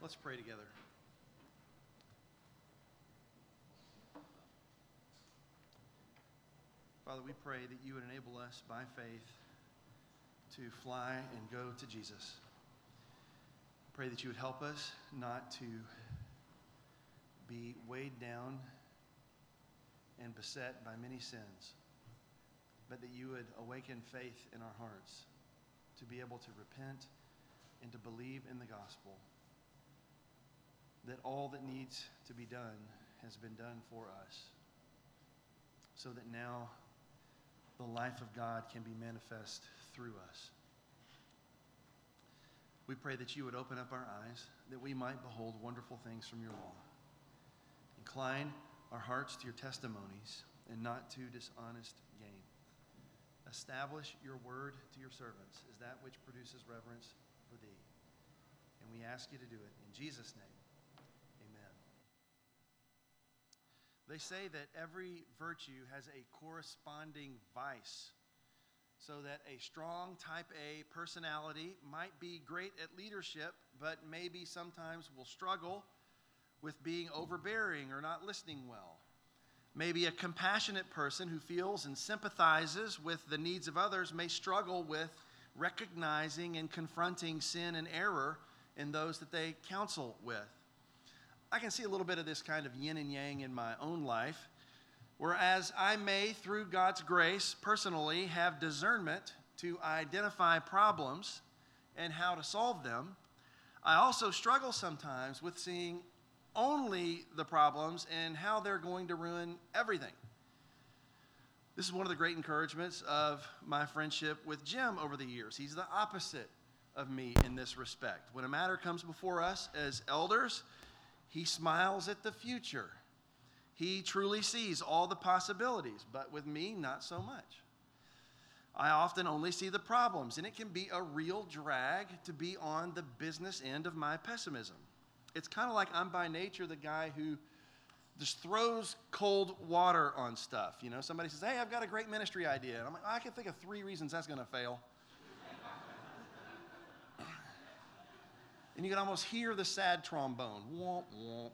Let's pray together. Father, we pray that you would enable us by faith to fly and go to Jesus. Pray that you would help us not to be weighed down and beset by many sins, but that you would awaken faith in our hearts to be able to repent and to believe in the gospel, that all that needs to be done has been done for us, so that now the life of God can be manifest through us. We pray that you would open up our eyes, that we might behold wonderful things from your law. Incline our hearts to your testimonies and not to dishonest gain. Establish your word to your servants as that which produces reverence for thee. And we ask you to do it in Jesus' name. Amen. They say that every virtue has a corresponding vice, so that a strong type A personality might be great at leadership, but maybe sometimes will struggle with being overbearing or not listening well. Maybe a compassionate person who feels and sympathizes with the needs of others may struggle with recognizing and confronting sin and error in those that they counsel with. I can see a little bit of this kind of yin and yang in my own life, whereas I may, through God's grace, personally have discernment to identify problems and how to solve them. I also struggle sometimes with seeing only the problems and how they're going to ruin everything. This is one of the great encouragements of my friendship with Jim over the years. He's the opposite of me in this respect. When a matter comes before us as elders, he smiles at the future. He truly sees all the possibilities, but with me, not so much. I often only see the problems, and it can be a real drag to be on the business end of my pessimism. It's kind of like I'm by nature the guy who just throws cold water on stuff. You know, somebody says, hey, I've got a great ministry idea. And I'm like, I can think of 3 reasons that's going to fail. And you can almost hear the sad trombone. Womp, womp.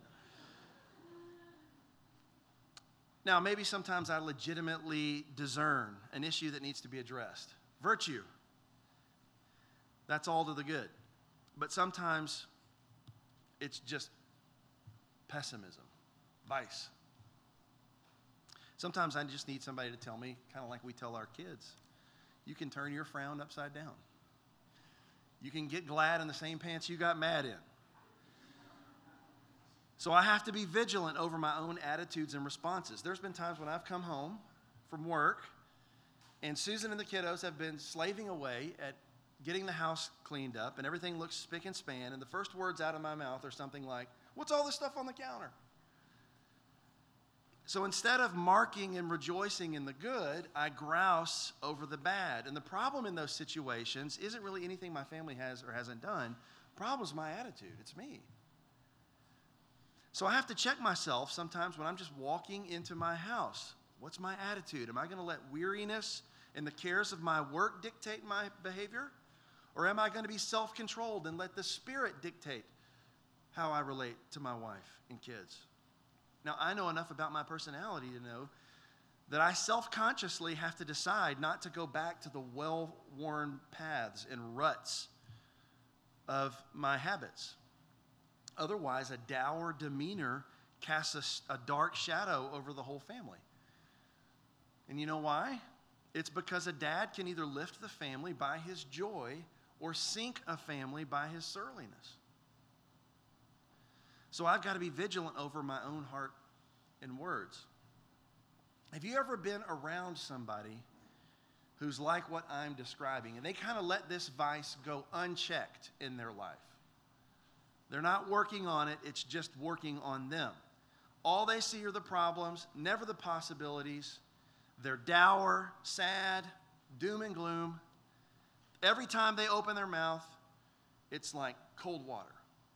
Now, maybe sometimes I legitimately discern an issue that needs to be addressed. Virtue. That's all to the good. But sometimes it's just pessimism, vice. Sometimes I just need somebody to tell me, kind of like we tell our kids, you can turn your frown upside down. You can get glad in the same pants you got mad in. So I have to be vigilant over my own attitudes and responses. There's been times when I've come home from work and Susan and the kiddos have been slaving away at getting the house cleaned up and everything looks spick and span, and the first words out of my mouth are something like, what's all this stuff on the counter? So instead of marking and rejoicing in the good, I grouse over the bad. And the problem in those situations isn't really anything my family has or hasn't done. The problem is my attitude. It's me. So I have to check myself sometimes when I'm just walking into my house. What's my attitude? Am I going to let weariness and the cares of my work dictate my behavior? Or am I going to be self-controlled and let the Spirit dictate how I relate to my wife and kids? Now, I know enough about my personality to know that I self-consciously have to decide not to go back to the well-worn paths and ruts of my habits. Otherwise, a dour demeanor casts a dark shadow over the whole family. And you know why? It's because a dad can either lift the family by his joy or sink a family by his surliness. So I've got to be vigilant over my own heart and words. Have you ever been around somebody who's like what I'm describing, and they kind of let this vice go unchecked in their life? They're not working on it, it's just working on them. All they see are the problems, never the possibilities. They're dour, sad, doom and gloom. Every time they open their mouth, it's like cold water.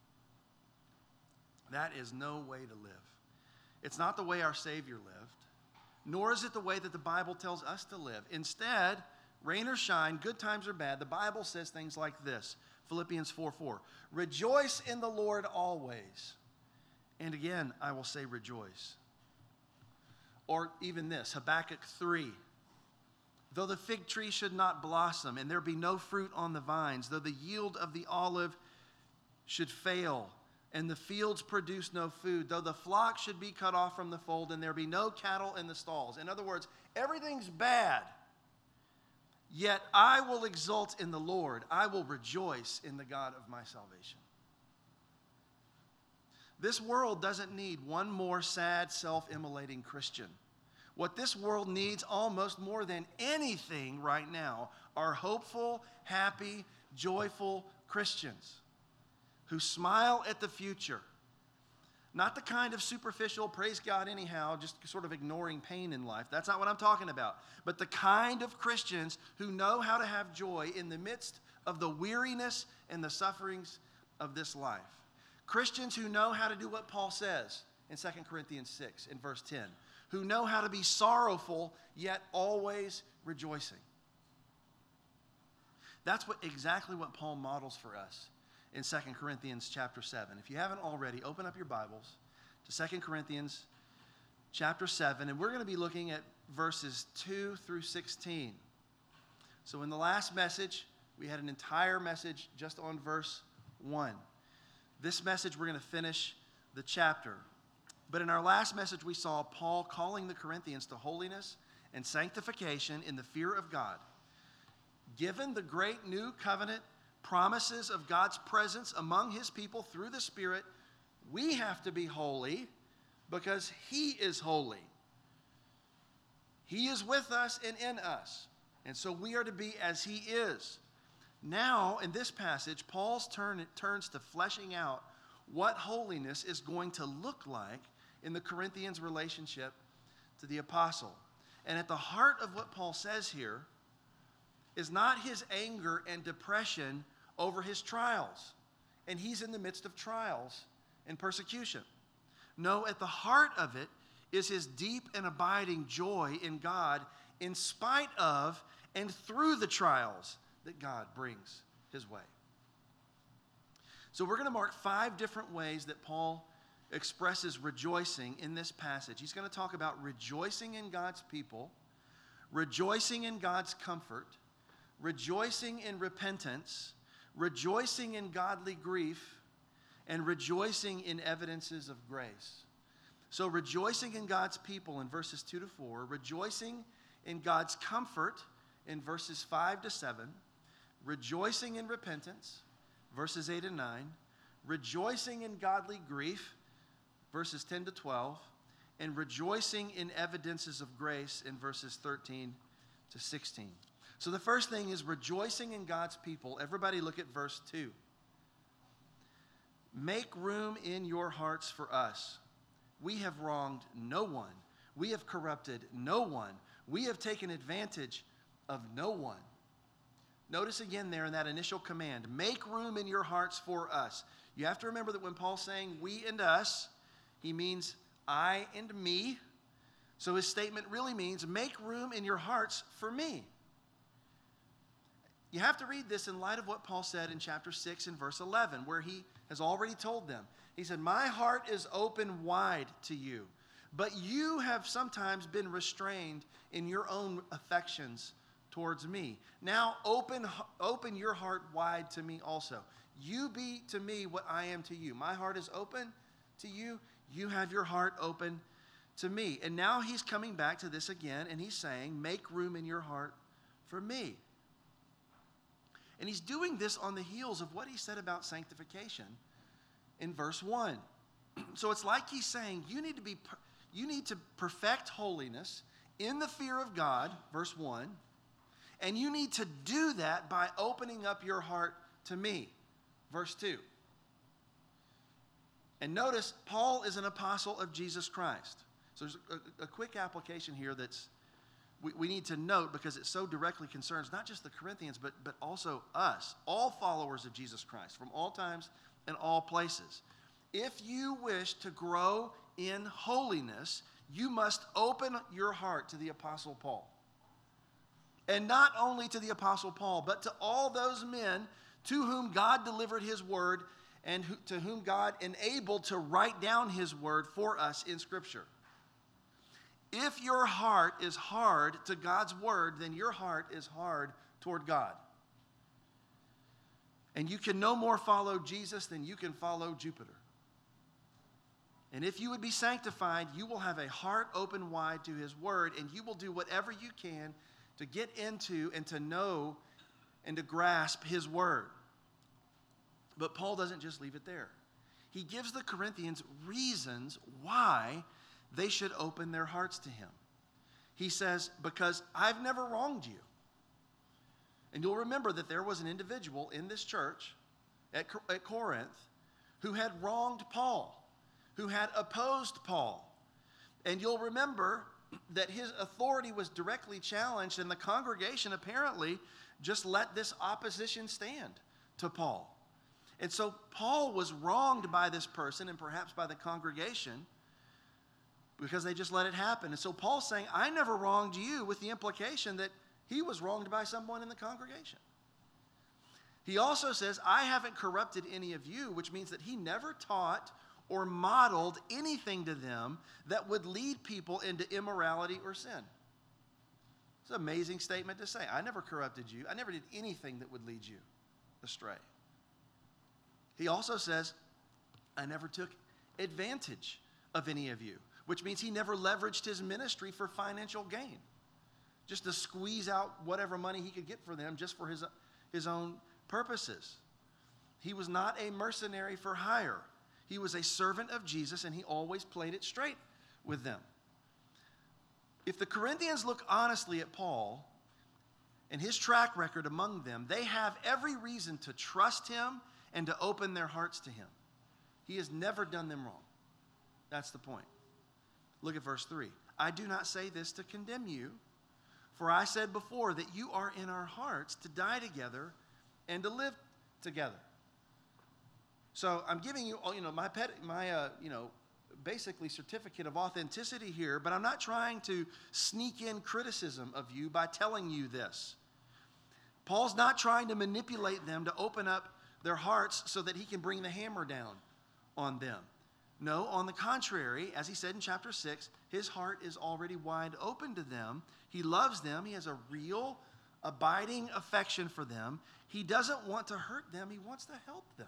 That is no way to live. It's not the way our Savior lived, nor is it the way that the Bible tells us to live. Instead, rain or shine, good times or bad, the Bible says things like this: Philippians 4:4. Rejoice in the Lord always. And again, I will say rejoice. Or even this, Habakkuk 3. Though the fig tree should not blossom, and there be no fruit on the vines, though the yield of the olive should fail, and the fields produce no food, though the flock should be cut off from the fold, and there be no cattle in the stalls. In other words, everything's bad. Yet I will exult in the Lord. I will rejoice in the God of my salvation. This world doesn't need one more sad, self-immolating Christian. What this world needs almost more than anything right now are hopeful, happy, joyful Christians who smile at the future. Not the kind of superficial, praise God anyhow, just sort of ignoring pain in life. That's not what I'm talking about. But the kind of Christians who know how to have joy in the midst of the weariness and the sufferings of this life. Christians who know how to do what Paul says in 2 Corinthians 6 in verse 10. Who know how to be sorrowful, yet always rejoicing. That's exactly what Paul models for us in 2 Corinthians chapter 7. If you haven't already, open up your Bibles to 2 Corinthians chapter 7, and we're going to be looking at verses 2 through 16. So in the last message, we had an entire message just on verse 1. This message, we're going to finish the chapter. But in our last message, we saw Paul calling the Corinthians to holiness and sanctification in the fear of God. Given the great new covenant promises of God's presence among his people through the Spirit, we have to be holy because he is holy. He is with us and in us. And so we are to be as he is. Now, in this passage, Paul turns to fleshing out what holiness is going to look like in the Corinthians' relationship to the apostle. And at the heart of what Paul says here is not his anger and depression over his trials. And he's in the midst of trials and persecution. No, at the heart of it is his deep and abiding joy in God in spite of and through the trials that God brings his way. So we're going to mark 5 different ways that Paul expresses rejoicing in this passage. He's going to talk about rejoicing in God's people, rejoicing in God's comfort, rejoicing in repentance, rejoicing in godly grief, and rejoicing in evidences of grace. So rejoicing in God's people in verses 2 to 4, rejoicing in God's comfort in verses 5 to 7, rejoicing in repentance, verses 8 and 9, rejoicing in godly grief, verses 10 to 12, and rejoicing in evidences of grace in verses 13 to 16. So the first thing is rejoicing in God's people. Everybody look at verse 2. Make room in your hearts for us. We have wronged no one. We have corrupted no one. We have taken advantage of no one. Notice again there in that initial command, make room in your hearts for us. You have to remember that when Paul's saying we and us, he means I and me. So his statement really means make room in your hearts for me. You have to read this in light of what Paul said in chapter 6 and verse 11, where he has already told them. He said, my heart is open wide to you, but you have sometimes been restrained in your own affections towards me. Now open your heart wide to me also. You be to me what I am to you. My heart is open to you. You have your heart open to me. And now he's coming back to this again, and he's saying, make room in your heart for me. And he's doing this on the heels of what he said about sanctification in verse 1. So it's like he's saying, you need to perfect holiness in the fear of God, verse 1, and you need to do that by opening up your heart to me, verse 2. And notice, Paul is an apostle of Jesus Christ. So there's a quick application here that's we need to note because it so directly concerns not just the Corinthians, but also us, all followers of Jesus Christ from all times and all places. If you wish to grow in holiness, you must open your heart to the Apostle Paul. And not only to the Apostle Paul, but to all those men to whom God delivered his word and to whom God enabled to write down his word for us in Scripture. If your heart is hard to God's word, then your heart is hard toward God. And you can no more follow Jesus than you can follow Jupiter. And if you would be sanctified, you will have a heart open wide to his word, and you will do whatever you can to get into and to know and to grasp his word. But Paul doesn't just leave it there. He gives the Corinthians reasons why they should open their hearts to him. He says, because I've never wronged you. And you'll remember that there was an individual in this church at Corinth who had wronged Paul, who had opposed Paul. And you'll remember that his authority was directly challenged, and the congregation apparently just let this opposition stand to Paul. And so Paul was wronged by this person and perhaps by the congregation because they just let it happen. And so Paul's saying, I never wronged you, with the implication that he was wronged by someone in the congregation. He also says, I haven't corrupted any of you, which means that he never taught or modeled anything to them that would lead people into immorality or sin. It's an amazing statement to say. I never corrupted you. I never did anything that would lead you astray. He also says, I never took advantage of any of you, which means he never leveraged his ministry for financial gain, just to squeeze out whatever money he could get for them just for his own purposes. He was not a mercenary for hire. He was a servant of Jesus, and he always played it straight with them. If the Corinthians look honestly at Paul and his track record among them, they have every reason to trust him and to open their hearts to him. He has never done them wrong. That's the point. Look at verse 3. I do not say this to condemn you, for I said before that you are in our hearts to die together and to live together. So I'm giving you, my basically certificate of authenticity here, but I'm not trying to sneak in criticism of you by telling you this. Paul's not trying to manipulate them to open up their hearts so that he can bring the hammer down on them. No, on the contrary, as he said in chapter 6, his heart is already wide open to them. He loves them. He has a real, abiding affection for them. He doesn't want to hurt them. He wants to help them.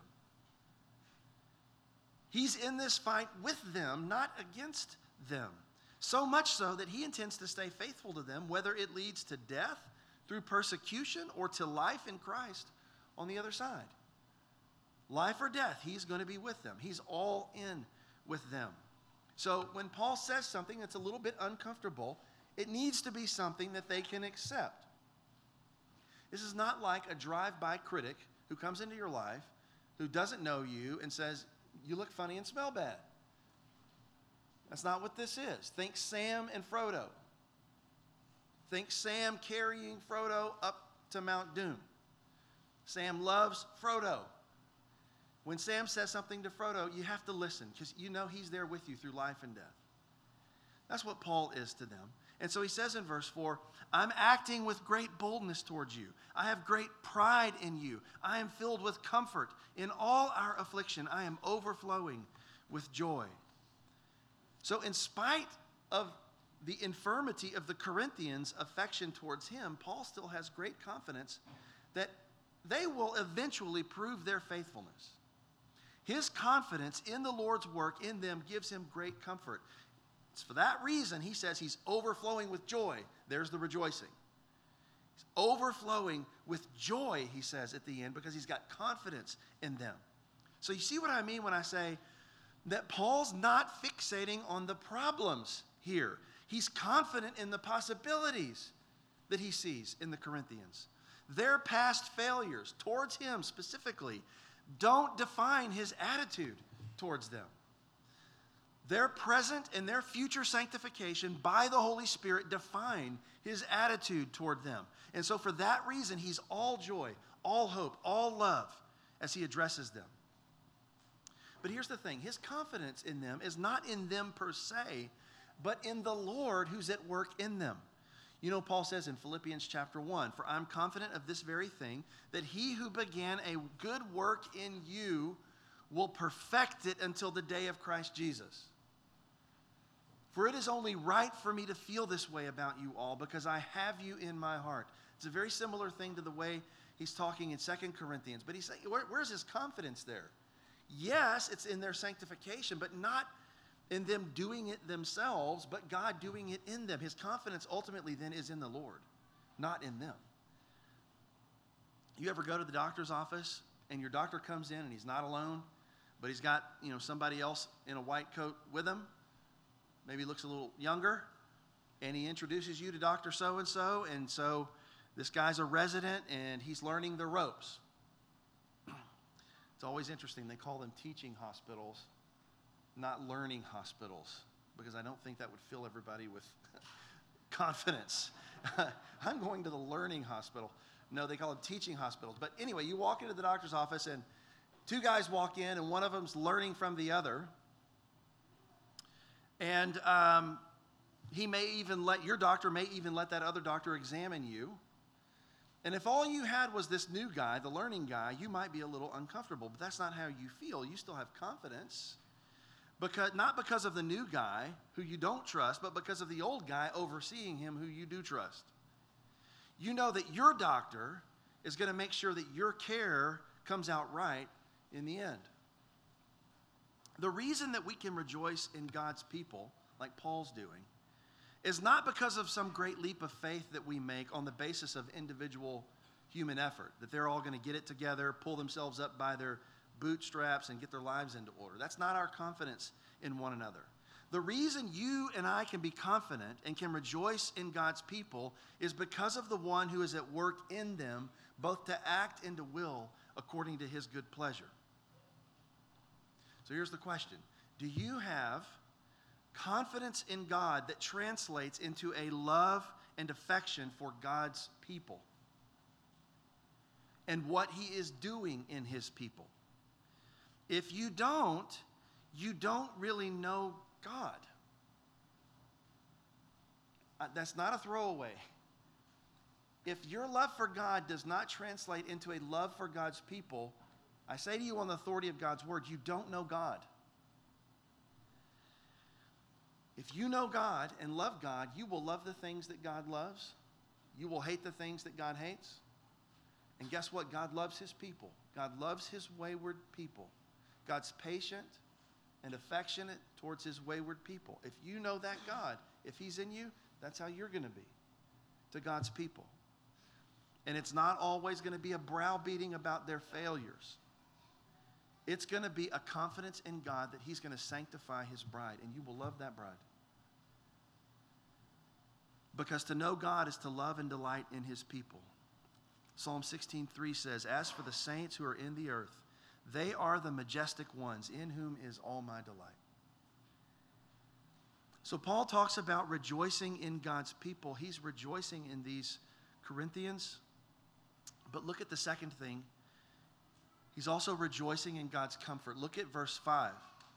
He's in this fight with them, not against them. So much so that he intends to stay faithful to them, whether it leads to death through persecution or to life in Christ on the other side. Life or death, he's going to be with them. He's all in with them. So when Paul says something that's a little bit uncomfortable, it needs to be something that they can accept. This is not like a drive-by critic who comes into your life, who doesn't know you, and says, you look funny and smell bad. That's not what this is. Think Sam and Frodo. Think Sam carrying Frodo up to Mount Doom. Sam loves Frodo. When Sam says something to Frodo, you have to listen because you know he's there with you through life and death. That's what Paul is to them. And so he says in verse 4, I'm acting with great boldness towards you. I have great pride in you. I am filled with comfort. In all our affliction, I am overflowing with joy. So in spite of the infirmity of the Corinthians' affection towards him, Paul still has great confidence that they will eventually prove their faithfulness. His confidence in the Lord's work in them gives him great comfort. It's for that reason he says he's overflowing with joy. There's the rejoicing. He's overflowing with joy, he says at the end, because he's got confidence in them. So you see what I mean when I say that Paul's not fixating on the problems here. He's confident in the possibilities that he sees in the Corinthians. Their past failures towards him specifically don't define his attitude towards them. Their present and their future sanctification by the Holy Spirit define his attitude toward them. And so for that reason, he's all joy, all hope, all love as he addresses them. But here's the thing. His confidence in them is not in them per se, but in the Lord who's at work in them. You know, Paul says in Philippians chapter 1, "For I'm confident of this very thing, that he who began a good work in you will perfect it until the day of Christ Jesus. For it is only right for me to feel this way about you all, because I have you in my heart." It's a very similar thing to the way he's talking in 2 Corinthians. But he's saying, where's his confidence there? Yes, it's in their sanctification, but not in them doing it themselves, but God doing it in them. His confidence ultimately then is in the Lord, not in them. You ever go to the doctor's office and your doctor comes in and he's not alone, but he's got, somebody else in a white coat with him, maybe looks a little younger, and he introduces you to Dr. So-and-so, and so this guy's a resident and he's learning the ropes. It's always interesting. They call them teaching hospitals, not learning hospitals, because I don't think that would fill everybody with confidence. I'm going to the learning hospital. No, they call them teaching hospitals. But anyway, you walk into the doctor's office and two guys walk in and one of them's learning from the other. And your doctor may even let that other doctor examine you. And if all you had was this new guy, the learning guy, you might be a little uncomfortable, but that's not how you feel. You still have confidence, not because of the new guy who you don't trust, but because of the old guy overseeing him who you do trust. You know that your doctor is going to make sure that your care comes out right in the end. The reason that we can rejoice in God's people, like Paul's doing, is not because of some great leap of faith that we make on the basis of individual human effort, that they're all going to get it together, pull themselves up by their bootstraps, and get their lives into order. That's not our confidence in one another. The reason you and I can be confident and can rejoice in God's people is because of the one who is at work in them, both to act and to will according to his good pleasure. So here's the question. Do you have confidence in God that translates into a love and affection for God's people and what he is doing in his people? If you don't really know God. That's not a throwaway. If your love for God does not translate into a love for God's people, I say to you on the authority of God's word, you don't know God. If you know God and love God, you will love the things that God loves. You will hate the things that God hates. And guess what? God loves his people. God loves his wayward people. God's patient and affectionate towards his wayward people. If you know that God, if he's in you, that's how you're going to be to God's people. And it's not always going to be a browbeating about their failures. It's going to be a confidence in God that he's going to sanctify his bride, and you will love that bride. Because to know God is to love and delight in his people. Psalm 16:3 says, "As for the saints who are in the earth, they are the majestic ones, in whom is all my delight." So Paul talks about rejoicing in God's people. He's rejoicing in these Corinthians. But look at the second thing. He's also rejoicing in God's comfort. Look at verse 5.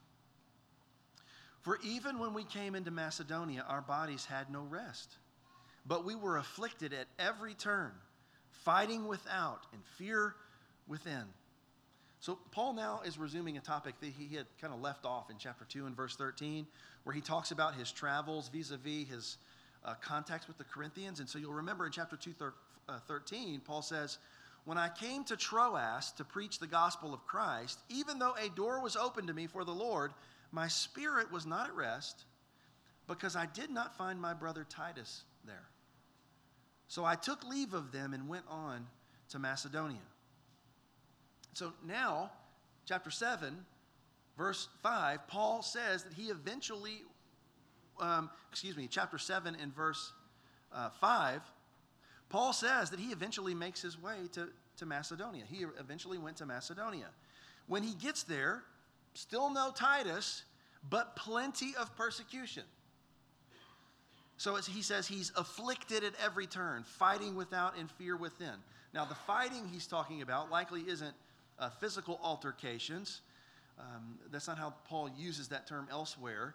"For even when we came into Macedonia, our bodies had no rest, but we were afflicted at every turn, fighting without and fear within." So Paul now is resuming a topic that he had kind of left off in chapter 2 and verse 13, where he talks about his travels vis-a-vis his contacts with the Corinthians. And so you'll remember in chapter 2:13, Paul says, "When I came to Troas to preach the gospel of Christ, even though a door was open to me for the Lord, my spirit was not at rest, because I did not find my brother Titus there. So I took leave of them and went on to Macedonia." So now, chapter 7, verse 5, Paul says that he eventually, chapter 7 and verse 5, Paul says that he eventually makes his way to Macedonia. He eventually went to Macedonia. When he gets there, still no Titus, but plenty of persecution. So he says he's afflicted at every turn, fighting without and fear within. Now, the fighting he's talking about likely isn't physical altercations. That's not how Paul uses that term elsewhere.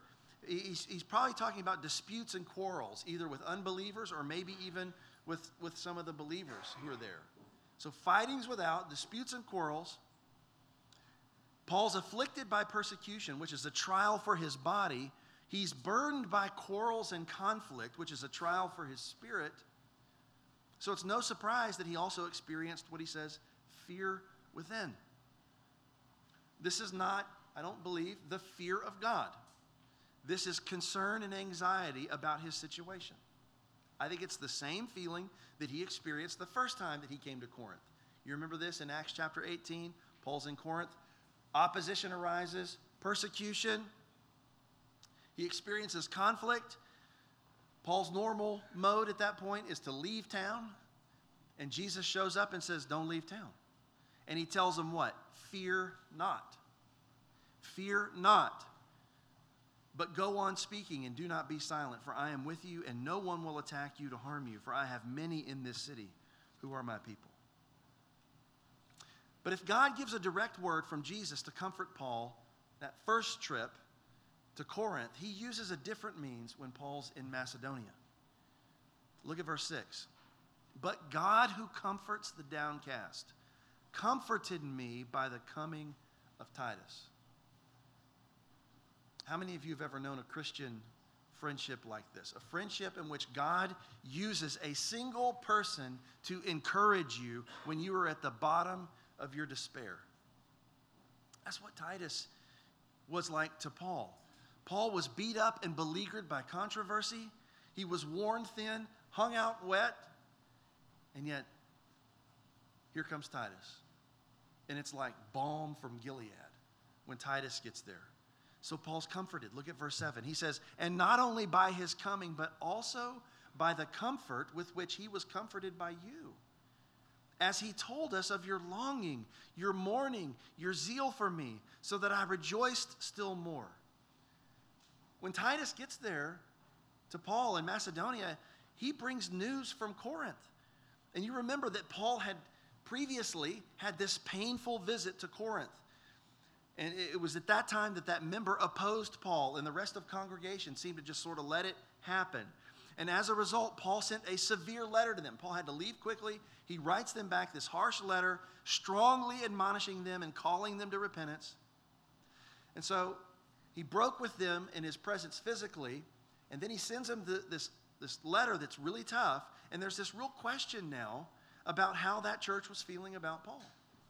He's probably talking about disputes and quarrels, either with unbelievers or maybe even with some of the believers who are there. So fightings without, disputes and quarrels. Paul's afflicted by persecution, which is a trial for his body. He's burdened by quarrels and conflict, which is a trial for his spirit. So it's no surprise that he also experienced what he says, fear within. This is not, I don't believe, the fear of God. This is concern and anxiety about his situation. I think it's the same feeling that he experienced the first time that he came to Corinth. You remember this in Acts chapter 18? Paul's in Corinth. Opposition arises, persecution. He experiences conflict. Paul's normal mode at that point is to leave town. And Jesus shows up and says, don't leave town. And he tells them what? Fear not. Fear not. But go on speaking and do not be silent, for I am with you, and no one will attack you to harm you, for I have many in this city who are my people. But if God gives a direct word from Jesus to comfort Paul, that first trip to Corinth, he uses a different means when Paul's in Macedonia. Look at verse 6. But God, who comforts the downcast, comforted me by the coming of Titus. How many of you have ever known a Christian friendship like this? A friendship in which God uses a single person to encourage you when you are at the bottom of your despair. That's what Titus was like to Paul. Paul was beat up and beleaguered by controversy. He was worn thin, hung out wet, and yet here comes Titus. And it's like balm from Gilead when Titus gets there. So Paul's comforted. Look at verse 7. He says, and not only by his coming, but also by the comfort with which he was comforted by you, as he told us of your longing, your mourning, your zeal for me, so that I rejoiced still more. When Titus gets there to Paul in Macedonia, he brings news from Corinth. And you remember that Paul had previously had this painful visit to Corinth. And it was at that time that member opposed Paul, and the rest of the congregation seemed to just sort of let it happen. And as a result, Paul sent a severe letter to them. Paul had to leave quickly. He writes them back this harsh letter, strongly admonishing them and calling them to repentance. And so he broke with them in his presence physically, and then he sends them this letter that's really tough. And there's this real question now about how that church was feeling about Paul.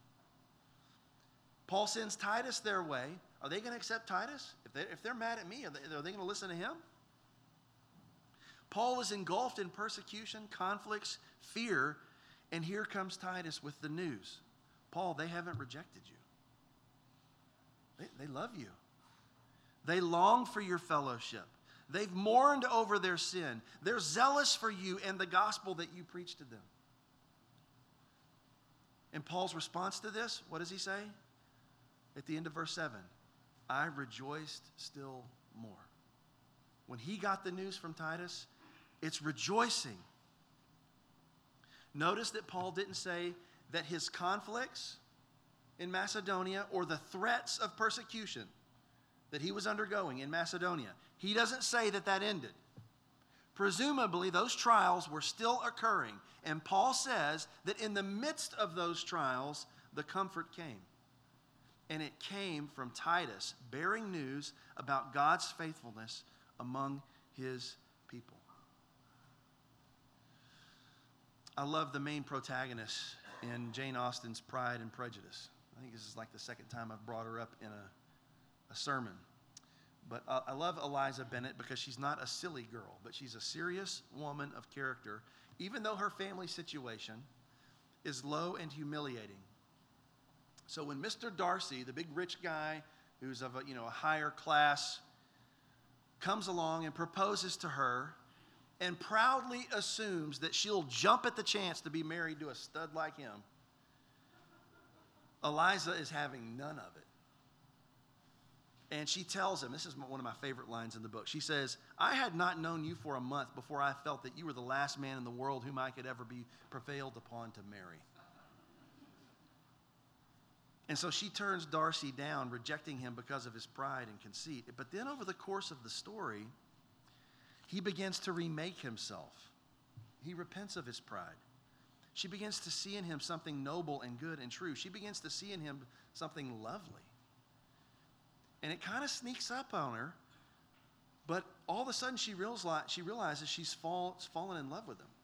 Paul sends Titus their way. Are they going to accept Titus? If they're mad at me, are they going to listen to him? Paul is engulfed in persecution, conflicts, fear, and here comes Titus with the news. Paul, they haven't rejected you. They love you. They long for your fellowship. They've mourned over their sin. They're zealous for you and the gospel that you preach to them. And Paul's response to this, what does he say? At the end of verse 7, I rejoiced still more. When he got the news from Titus, it's rejoicing. Notice that Paul didn't say that his conflicts in Macedonia or the threats of persecution that he was undergoing in Macedonia, he doesn't say that ended. Presumably, those trials were still occurring, and Paul says that in the midst of those trials, the comfort came. And it came from Titus, bearing news about God's faithfulness among his people. I love the main protagonist in Jane Austen's Pride and Prejudice. I think this is like the second time I've brought her up in a sermon. But I love Eliza Bennet because she's not a silly girl, but she's a serious woman of character, even though her family situation is low and humiliating. So when Mr. Darcy, the big rich guy who's of a higher class, comes along and proposes to her and proudly assumes that she'll jump at the chance to be married to a stud like him, Eliza is having none of it. And she tells him, this is one of my favorite lines in the book. She says, I had not known you for a month before I felt that you were the last man in the world whom I could ever be prevailed upon to marry. And so she turns Darcy down, rejecting him because of his pride and conceit. But then over the course of the story, he begins to remake himself. He repents of his pride. She begins to see in him something noble and good and true. She begins to see in him something lovely. And it kind of sneaks up on her, but all of a sudden she realizes she's fallen in love with him.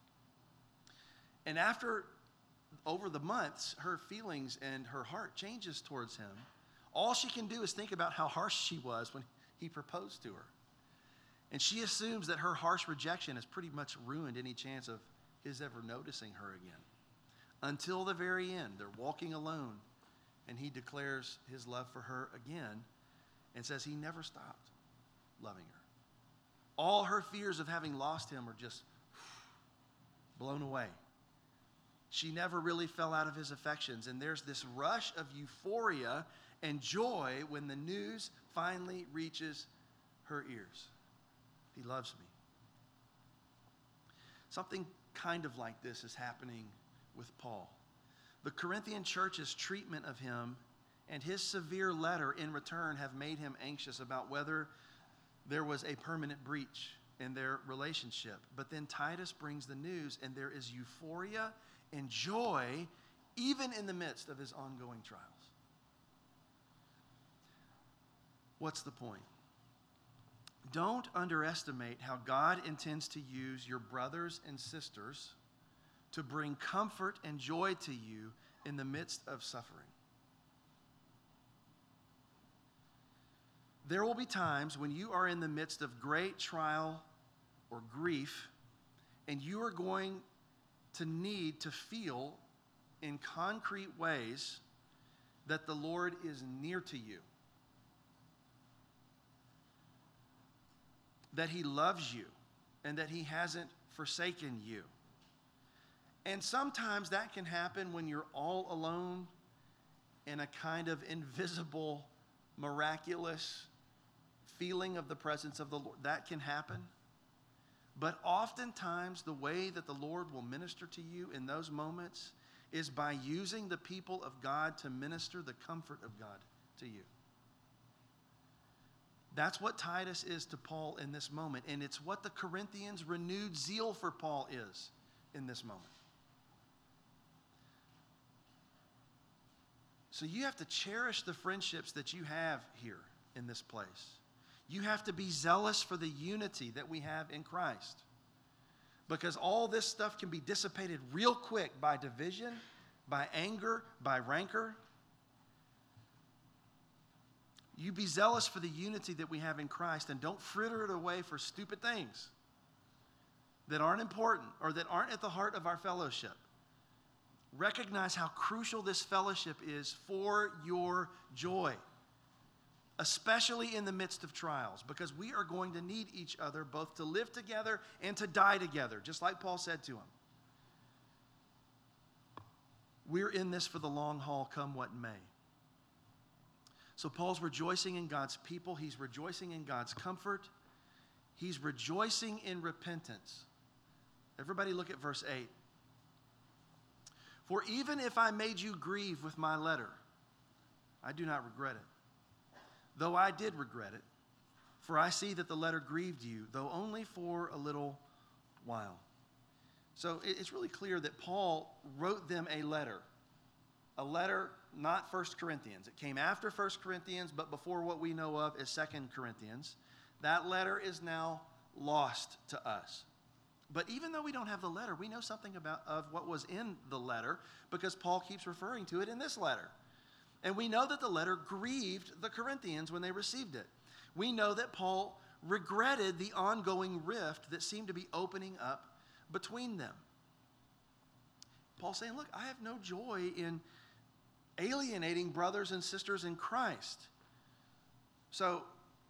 And over the months, her feelings and her heart changes towards him. All she can do is think about how harsh she was when he proposed to her. And she assumes that her harsh rejection has pretty much ruined any chance of his ever noticing her again. Until the very end, they're walking alone, and he declares his love for her again and says he never stopped loving her. All her fears of having lost him are just blown away. She never really fell out of his affections, and there's this rush of euphoria and joy when the news finally reaches her ears. He loves me. Something kind of like this is happening with Paul. The Corinthian church's treatment of him and his severe letter in return have made him anxious about whether there was a permanent breach in their relationship. But then Titus brings the news, and there is euphoria and joy even in the midst of his ongoing trials. What's the point? Don't underestimate how God intends to use your brothers and sisters to bring comfort and joy to you in the midst of suffering. There will be times when you are in the midst of great trial or grief, and you are going to need to feel in concrete ways that the Lord is near to you, that he loves you, and that he hasn't forsaken you. And sometimes that can happen when you're all alone in a kind of invisible, miraculous feeling of the presence of the Lord. That can happen. But oftentimes the way that the Lord will minister to you in those moments is by using the people of God to minister the comfort of God to you. That's what Titus is to Paul in this moment, and it's what the Corinthians' renewed zeal for Paul is in this moment. So you have to cherish the friendships that you have here in this place. You have to be zealous for the unity that we have in Christ, because all this stuff can be dissipated real quick by division, by anger, by rancor. You be zealous for the unity that we have in Christ, and don't fritter it away for stupid things that aren't important or that aren't at the heart of our fellowship. Recognize how crucial this fellowship is for your joy, especially in the midst of trials, because we are going to need each other both to live together and to die together, just like Paul said to him. We're in this for the long haul, come what may. So Paul's rejoicing in God's people. He's rejoicing in God's comfort. He's rejoicing in repentance. Everybody look at verse 8. For even if I made you grieve with my letter, I do not regret it. Though I did regret it, for I see that the letter grieved you, though only for a little while. So it's really clear that Paul wrote them a letter, not 1 Corinthians. It came after 1 Corinthians, but before what we know of is 2 Corinthians. That letter is now lost to us. But even though we don't have the letter, we know something of what was in the letter, because Paul keeps referring to it in this letter. And we know that the letter grieved the Corinthians when they received it. We know that Paul regretted the ongoing rift that seemed to be opening up between them. Paul's saying, look, I have no joy in alienating brothers and sisters in Christ. So,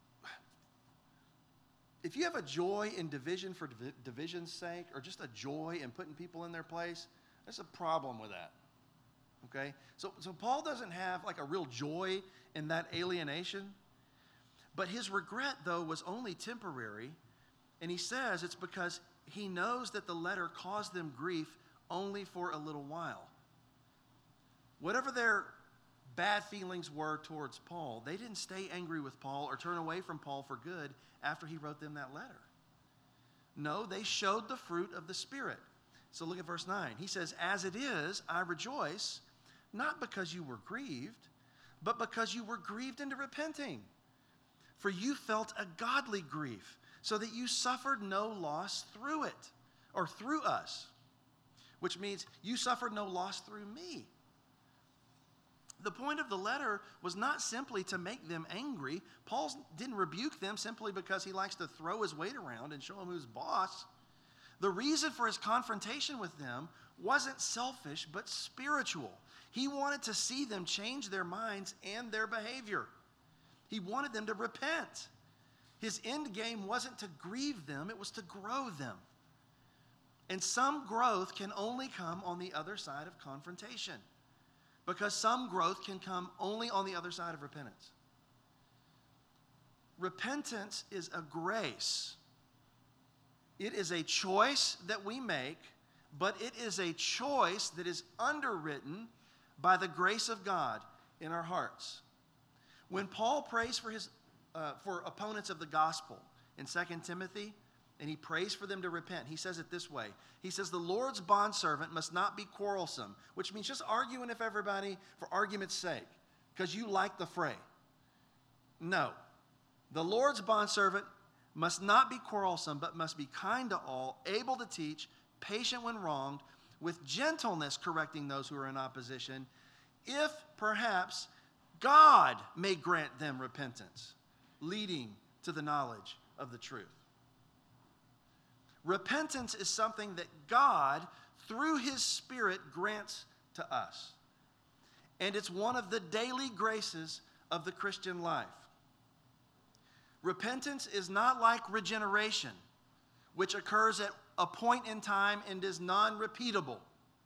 if you have a joy in division for division's sake, or just a joy in putting people in their place, there's a problem with that. Okay? So Paul doesn't have like a real joy in that alienation. But his regret, though, was only temporary. And he says it's because he knows that the letter caused them grief only for a little while. Whatever their bad feelings were towards Paul, they didn't stay angry with Paul or turn away from Paul for good after he wrote them that letter. No, they showed the fruit of the Spirit. So look at verse 9. He says, "As it is, I rejoice, not because you were grieved, but because you were grieved into repenting. For you felt a godly grief, so that you suffered no loss through it," or through us, which means you suffered no loss through me. The point of the letter was not simply to make them angry. Paul didn't rebuke them simply because he likes to throw his weight around and show them who's boss. The reason for his confrontation with them wasn't selfish, but spiritual. He wanted to see them change their minds and their behavior. He wanted them to repent. His end game wasn't to grieve them, it was to grow them. And some growth can only come on the other side of confrontation, because some growth can come only on the other side of repentance. Repentance is a grace. It is a choice that we make, but it is a choice that is underwritten by the grace of God in our hearts. When Paul prays for opponents of the gospel in 2 Timothy, and he prays for them to repent, he says it this way. He says, "The Lord's bondservant must not be quarrelsome," which means just arguing with everybody for argument's sake, because you like the fray. No. The Lord's bondservant must not be quarrelsome, but must be kind to all, able to teach, patient when wronged, with gentleness correcting those who are in opposition, if perhaps God may grant them repentance, leading to the knowledge of the truth. Repentance is something that God, through His Spirit, grants to us. And it's one of the daily graces of the Christian life. Repentance is not like regeneration, which occurs at a point in time and is non-repeatable.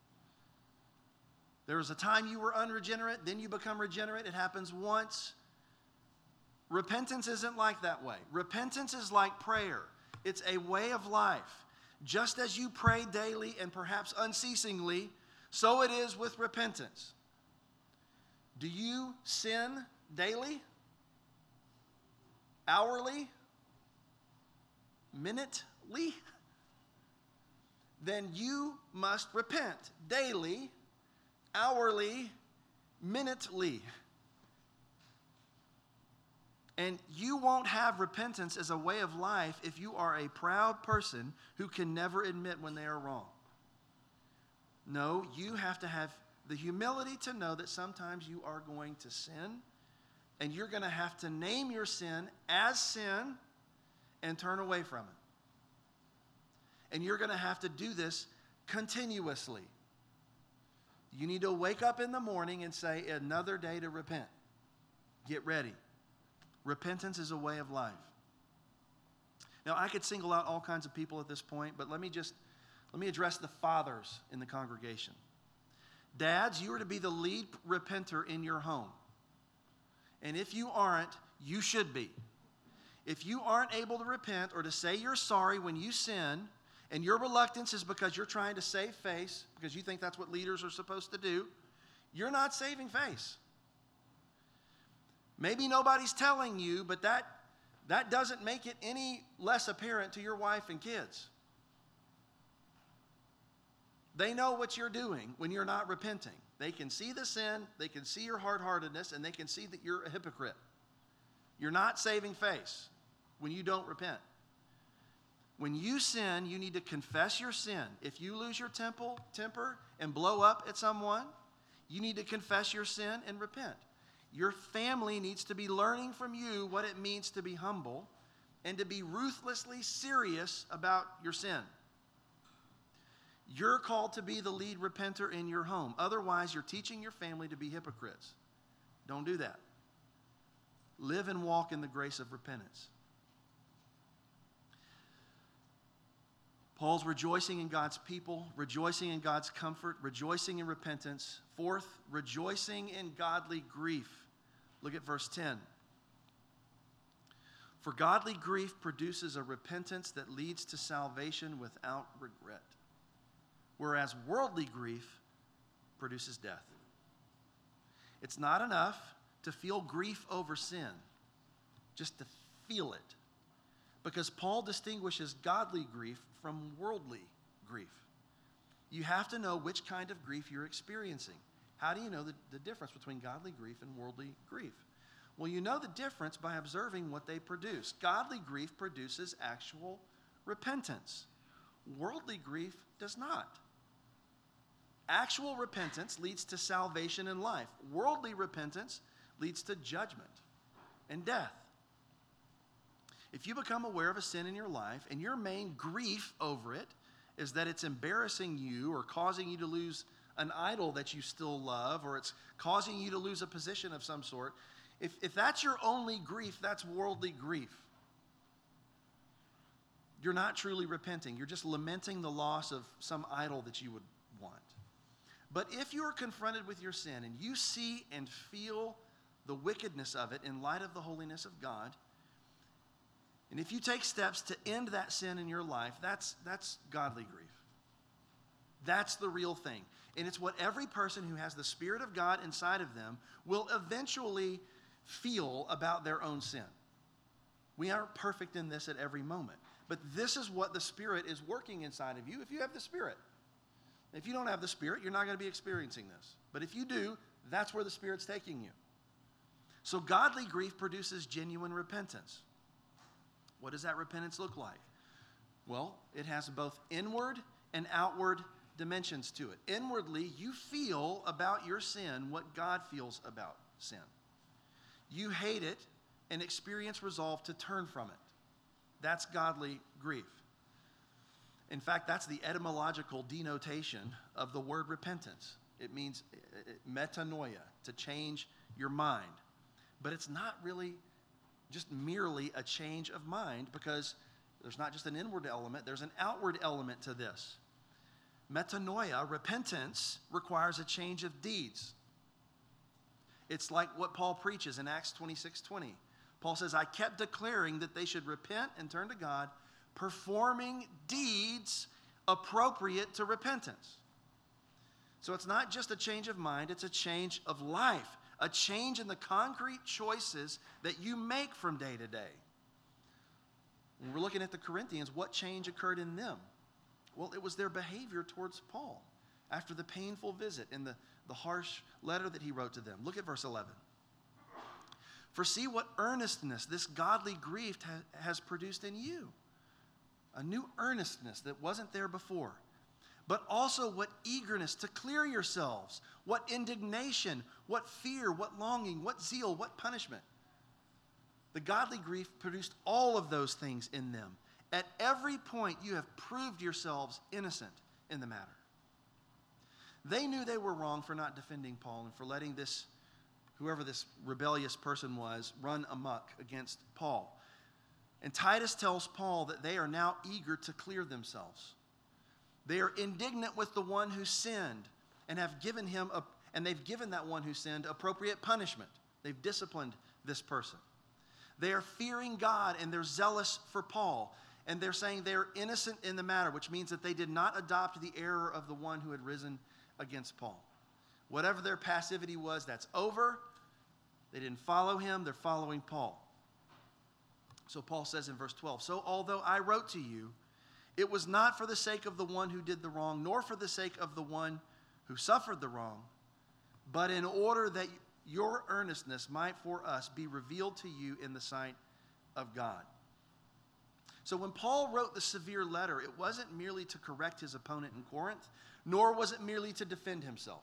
There was a time you were unregenerate, then you become regenerate. It happens once. Repentance isn't like that way. Repentance is like prayer. It's a way of life. Just as you pray daily and perhaps unceasingly, so it is with repentance. Do you sin daily? Hourly? Minutely? Then you must repent daily, hourly, minutely. And you won't have repentance as a way of life if you are a proud person who can never admit when they are wrong. No, you have to have the humility to know that sometimes you are going to sin, and you're going to have to name your sin as sin and turn away from it. And you're going to have to do this continuously. You need to wake up in the morning and say, "Another day to repent." Get ready. Repentance is a way of life. Now, I could single out all kinds of people at this point, but let me address the fathers in the congregation. Dads, you are to be the lead repenter in your home. And if you aren't, you should be. If you aren't able to repent or to say you're sorry when you sin, and your reluctance is because you're trying to save face, because you think that's what leaders are supposed to do, you're not saving face. Maybe nobody's telling you, but that doesn't make it any less apparent to your wife and kids. They know what you're doing when you're not repenting. They can see the sin, they can see your hard-heartedness, and they can see that you're a hypocrite. You're not saving face when you don't repent. When you sin, you need to confess your sin. If you lose your temper and blow up at someone, you need to confess your sin and repent. Your family needs to be learning from you what it means to be humble and to be ruthlessly serious about your sin. You're called to be the lead repenter in your home. Otherwise, you're teaching your family to be hypocrites. Don't do that. Live and walk in the grace of repentance. Paul's rejoicing in God's people, rejoicing in God's comfort, rejoicing in repentance. Fourth, rejoicing in godly grief. Look at verse 10. For godly grief produces a repentance that leads to salvation without regret, whereas worldly grief produces death. It's not enough to feel grief over sin, just to feel it. Because Paul distinguishes godly grief from worldly grief. You have to know which kind of grief you're experiencing. How do you know the difference between godly grief and worldly grief? Well, you know the difference by observing what they produce. Godly grief produces actual repentance. Worldly grief does not. Actual repentance leads to salvation and life. Worldly repentance leads to judgment and death. If you become aware of a sin in your life and your main grief over it is that it's embarrassing you or causing you to lose an idol that you still love, or it's causing you to lose a position of some sort, if that's your only grief, that's worldly grief. You're not truly repenting. You're just lamenting the loss of some idol that you would want. But if you are confronted with your sin and you see and feel the wickedness of it in light of the holiness of God, and if you take steps to end that sin in your life, that's godly grief. That's the real thing. And it's what every person who has the Spirit of God inside of them will eventually feel about their own sin. We aren't perfect in this at every moment. But this is what the Spirit is working inside of you if you have the Spirit. If you don't have the Spirit, you're not going to be experiencing this. But if you do, that's where the Spirit's taking you. So godly grief produces genuine repentance. What does that repentance look like? Well, it has both inward and outward dimensions to it. Inwardly, you feel about your sin what God feels about sin. You hate it and experience resolve to turn from it. That's godly grief. In fact, that's the etymological denotation of the word repentance. It means metanoia, to change your mind. But it's not really just merely a change of mind, because there's not just an inward element, there's an outward element to this. Metanoia, repentance, requires a change of deeds. It's like what Paul preaches in Acts 26:20. Paul says, I kept declaring that they should repent and turn to God, performing deeds appropriate to repentance. So it's not just a change of mind, it's a change of life, a change in the concrete choices that you make from day to day. When we're looking at the Corinthians, what change occurred in them? Well, it was their behavior towards Paul after the painful visit and the harsh letter that he wrote to them. Look at verse 11. For see what earnestness this godly grief has produced in you. A new earnestness that wasn't there before. But also what eagerness to clear yourselves. What indignation, what fear, what longing, what zeal, what punishment. The godly grief produced all of those things in them. At every point you have proved yourselves innocent in the matter. They knew they were wrong for not defending Paul and for letting whoever this rebellious person was, run amok against Paul. And Titus tells Paul that they are now eager to clear themselves. They are indignant with the one who sinned and they've given that one who sinned appropriate punishment. They've disciplined this person. They are fearing God and they're zealous for Paul. And they're saying they're innocent in the matter, which means that they did not adopt the error of the one who had risen against Paul. Whatever their passivity was, that's over. They didn't follow him, they're following Paul. So Paul says in verse 12, so although I wrote to you, it was not for the sake of the one who did the wrong, nor for the sake of the one who suffered the wrong, but in order that your earnestness might for us be revealed to you in the sight of God. So when Paul wrote the severe letter, it wasn't merely to correct his opponent in Corinth, nor was it merely to defend himself.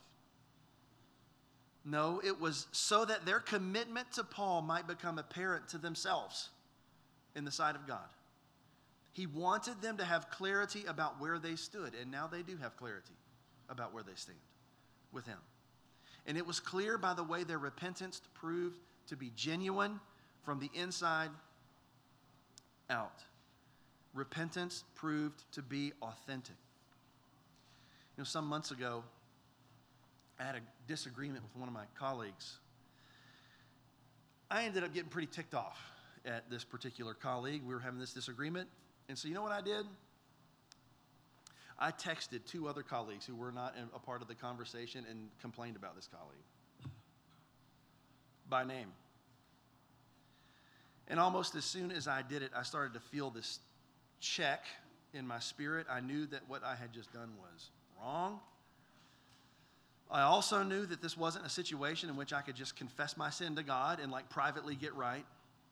No, it was so that their commitment to Paul might become apparent to themselves in the sight of God. He wanted them to have clarity about where they stood, and now they do have clarity about where they stand with him. And it was clear by the way their repentance proved to be genuine from the inside out. Repentance proved to be authentic. You know, some months ago, I had a disagreement with one of my colleagues. I ended up getting pretty ticked off at this particular colleague. We were having this disagreement. And so you know what I did? I texted two other colleagues who were not a part of the conversation and complained about this colleague. by name. And almost as soon as I did it, I started to feel this check in my spirit. I knew that what I had just done was wrong. I also knew that this wasn't a situation in which I could just confess my sin to God and privately get right.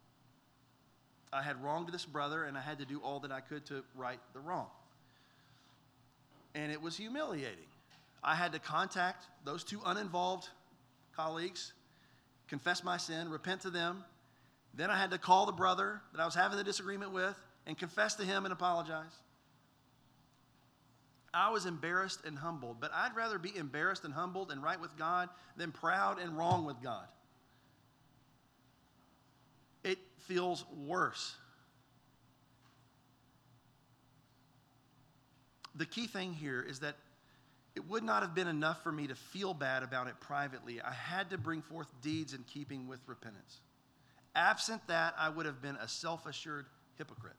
I had wronged this brother, and I had to do all that I could to right the wrong. And it was humiliating. I had to contact those two uninvolved colleagues, confess my sin, repent to them. Then I had to call the brother that I was having the disagreement with and confess to him and apologize. I was embarrassed and humbled, but I'd rather be embarrassed and humbled and right with God than proud and wrong with God. It feels worse. The key thing here is that it would not have been enough for me to feel bad about it privately. I had to bring forth deeds in keeping with repentance. Absent that, I would have been a self-assured hypocrite.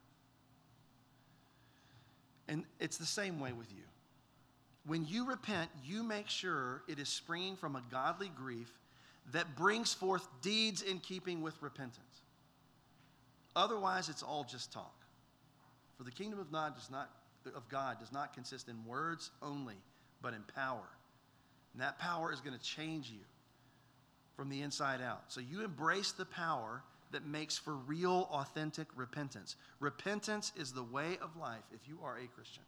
And it's the same way with you. When you repent, you make sure it is springing from a godly grief that brings forth deeds in keeping with repentance. Otherwise, it's all just talk. For the kingdom of God does not consist in words only, but in power. And that power is going to change you from the inside out. So you embrace the power that makes for real, authentic repentance. Repentance is the way of life if you are a Christian.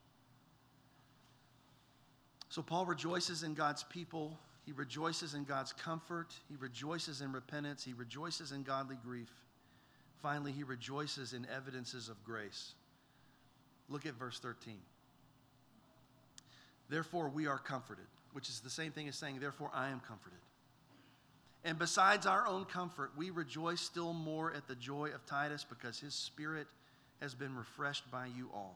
So Paul rejoices in God's people. He rejoices in God's comfort. He rejoices in repentance. He rejoices in godly grief. Finally, he rejoices in evidences of grace. Look at verse 13. Therefore, we are comforted, which is the same thing as saying, therefore, I am comforted. And besides our own comfort, we rejoice still more at the joy of Titus because his spirit has been refreshed by you all.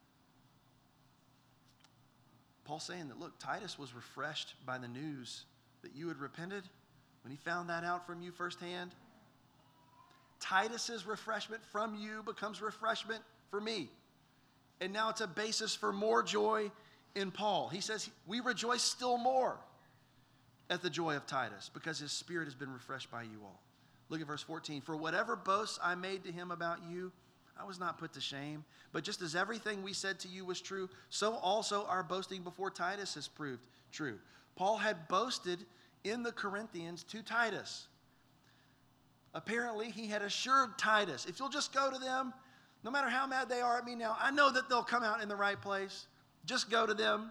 Paul's saying that, look, Titus was refreshed by the news that you had repented when he found that out from you firsthand. Titus's refreshment from you becomes refreshment for me. And now it's a basis for more joy in Paul. He says, we rejoice still more at the joy of Titus because his spirit has been refreshed by you all. Look at verse 14. For whatever boasts I made to him about you, I was not put to shame. But just as everything we said to you was true, so also our boasting before Titus has proved true. Paul had boasted in the Corinthians to Titus. Apparently, he had assured Titus, if you'll just go to them, no matter how mad they are at me now, I know that they'll come out in the right place. Just go to them.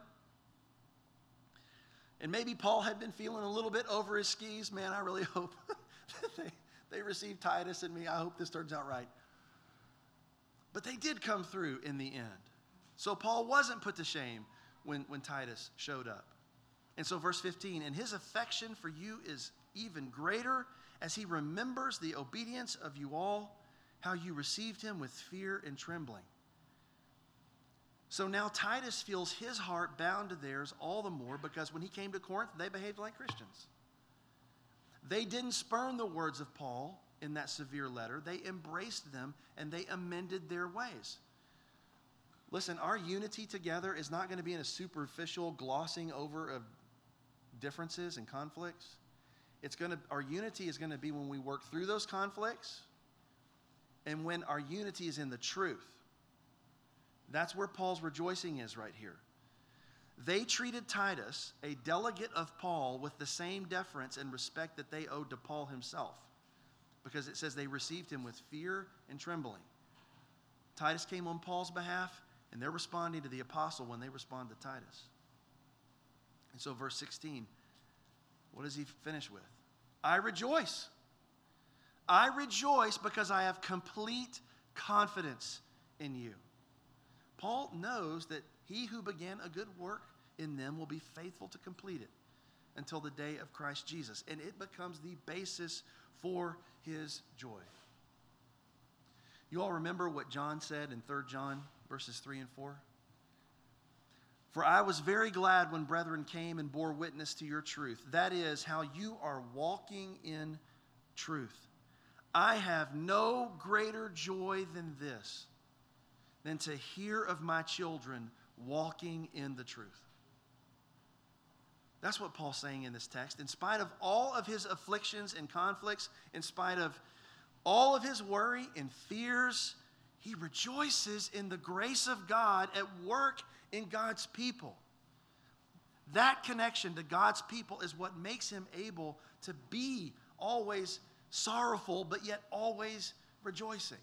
And maybe Paul had been feeling a little bit over his skis. Man, I really hope that they receive Titus and me. I hope this turns out right. But they did come through in the end. So Paul wasn't put to shame when Titus showed up. And so verse 15, and his affection for you is even greater as he remembers the obedience of you all, how you received him with fear and trembling. So now Titus feels his heart bound to theirs all the more because when he came to Corinth, they behaved like Christians. They didn't spurn the words of Paul in that severe letter. They embraced them and they amended their ways. Listen, our unity together is not going to be in a superficial glossing over of differences and conflicts. Our unity is going to be when we work through those conflicts and when our unity is in the truth. That's where Paul's rejoicing is right here. They treated Titus, a delegate of Paul, with the same deference and respect that they owed to Paul himself, because it says they received him with fear and trembling. Titus came on Paul's behalf, and they're responding to the apostle when they respond to Titus. And so verse 16, what does he finish with? I rejoice. I rejoice because I have complete confidence in you. Paul knows that he who began a good work in them will be faithful to complete it until the day of Christ Jesus. And it becomes the basis for his joy. You all remember what John said in 3 John verses 3 and 4? For I was very glad when brethren came and bore witness to your truth. That is, how you are walking in truth. I have no greater joy than this, than to hear of my children walking in the truth. That's what Paul's saying in this text. In spite of all of his afflictions and conflicts, in spite of all of his worry and fears, he rejoices in the grace of God at work in God's people. That connection to God's people is what makes him able to be always sorrowful, but yet always rejoicing.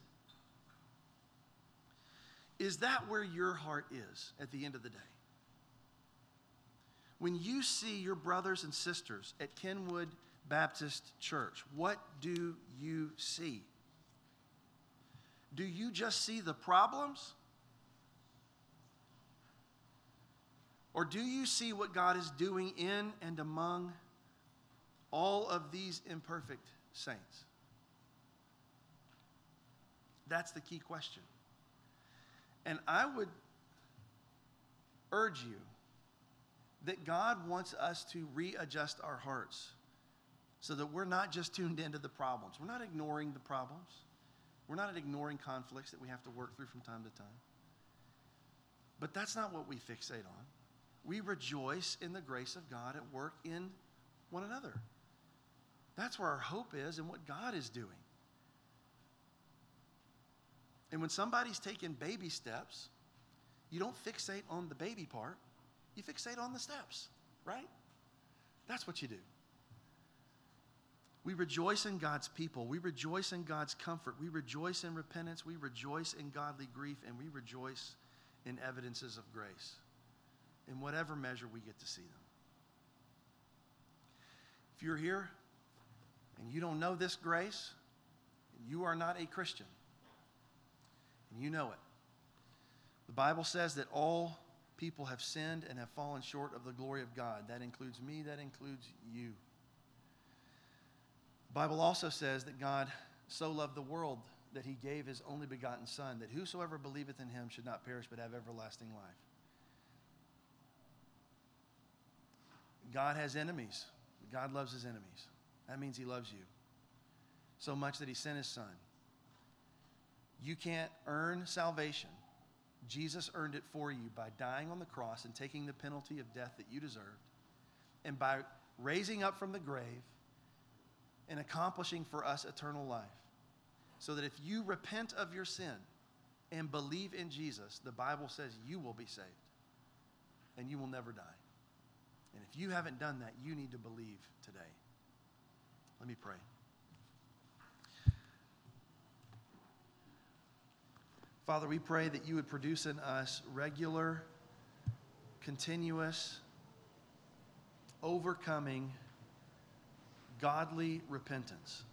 Is that where your heart is at the end of the day? When you see your brothers and sisters at Kenwood Baptist Church, what do you see? Do you just see the problems? Or do you see what God is doing in and among all of these imperfect saints? That's the key question. And I would urge you that God wants us to readjust our hearts so that we're not just tuned into the problems. We're not ignoring the problems. We're not ignoring conflicts that we have to work through from time to time. But that's not what we fixate on. We rejoice in the grace of God at work in one another. That's where our hope is and what God is doing. And when somebody's taking baby steps, you don't fixate on the baby part. You fixate on the steps, right? That's what you do. We rejoice in God's people. We rejoice in God's comfort. We rejoice in repentance. We rejoice in godly grief. And we rejoice in evidences of grace, in whatever measure we get to see them. If you're here and you don't know this grace, and you are not a Christian, and you know it, the Bible says that all people have sinned and have fallen short of the glory of God. That includes me, that includes you. The Bible also says that God so loved the world that he gave his only begotten Son, that whosoever believeth in him should not perish but have everlasting life. God has enemies. God loves his enemies. That means he loves you so much that he sent his Son. You can't earn salvation. Jesus earned it for you by dying on the cross and taking the penalty of death that you deserved, and by raising up from the grave and accomplishing for us eternal life. So that if you repent of your sin and believe in Jesus, the Bible says you will be saved and you will never die. And if you haven't done that, you need to believe today. Let me pray. Father, we pray that you would produce in us regular, continuous, overcoming, godly repentance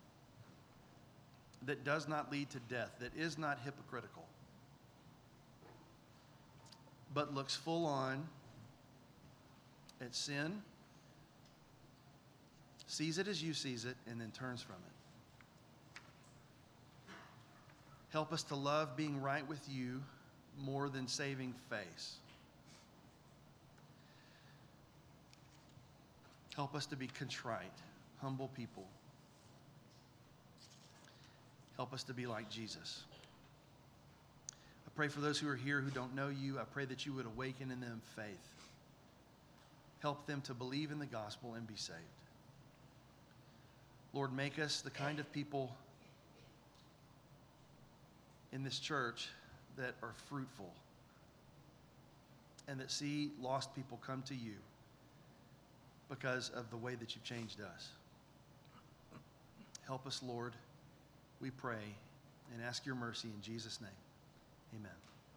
that does not lead to death, that is not hypocritical, but looks full on at sin, sees it as you sees it, and then turns from it. Help us to love being right with you more than saving face. Help us to be contrite, humble people. Help us to be like Jesus. I pray for those who are here who don't know you. I pray that you would awaken in them faith. Help them to believe in the gospel and be saved. Lord, make us the kind of people in this church that are fruitful and that see lost people come to you because of the way that you've changed us. Help us, Lord, we pray, and ask your mercy in Jesus' name. Amen.